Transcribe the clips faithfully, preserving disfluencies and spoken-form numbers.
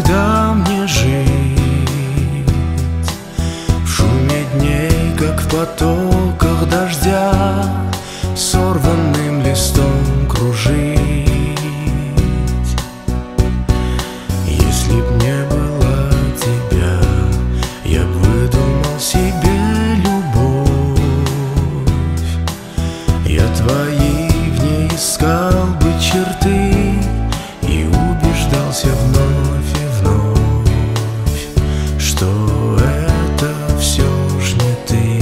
тогда мне жить? В шуме дней, как в потоках дождя, сорванным листом кружить. Если б не было тебя, я б выдумал себе любовь. Я твои в ней искал бы черты и убеждался вновь и вновь, что это все ж не ты.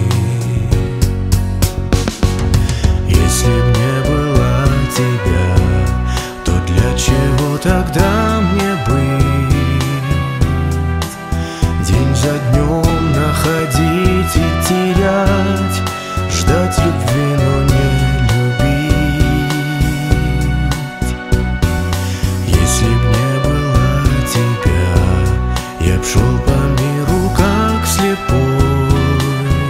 Если б не было тебя, то для чего тогда мне быть? День за днем находить и терять, ждать любви, но не любить. Если б не было тебя, я б шел по миру как слепой,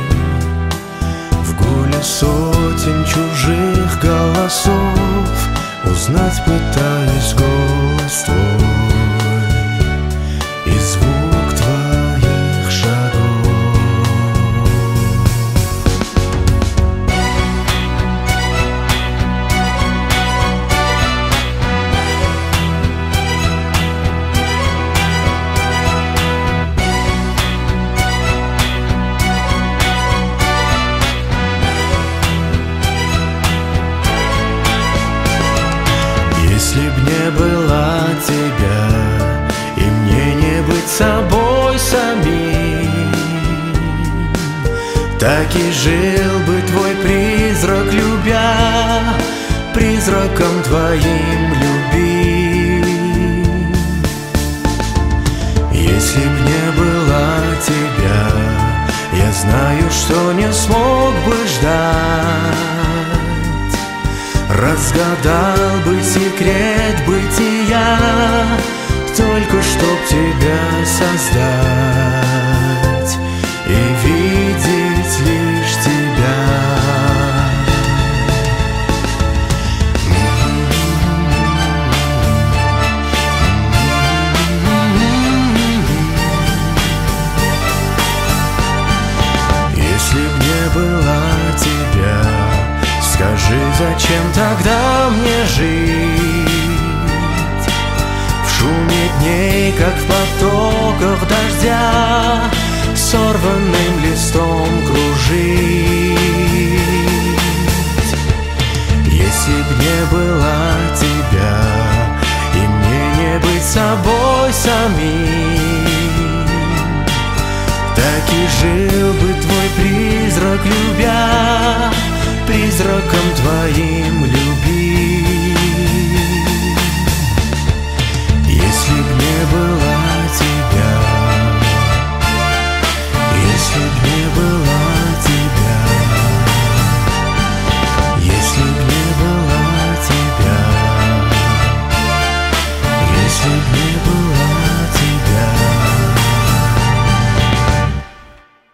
в гуле сотен чужих голосов, узнать пытаюсь голос твой и звук твоих шагов. Если б не было тебя, и мне не быть собой самим, так и жил бы твой призрак, любя, призраком твоим любим. Если б не было тебя, я знаю, что не смог бы ждать, разгадал бы секрет бытия, только чтоб тебя создать и видеть лишь тебя. Если б не было тебя, скажи, зачем тогда мне жить? В шуме дней, как в потоках дождя, сорванным листом кружить. Если б не было тебя, и мне не быть собой самим, так и жил бы твой призрак, любя, призраком твоим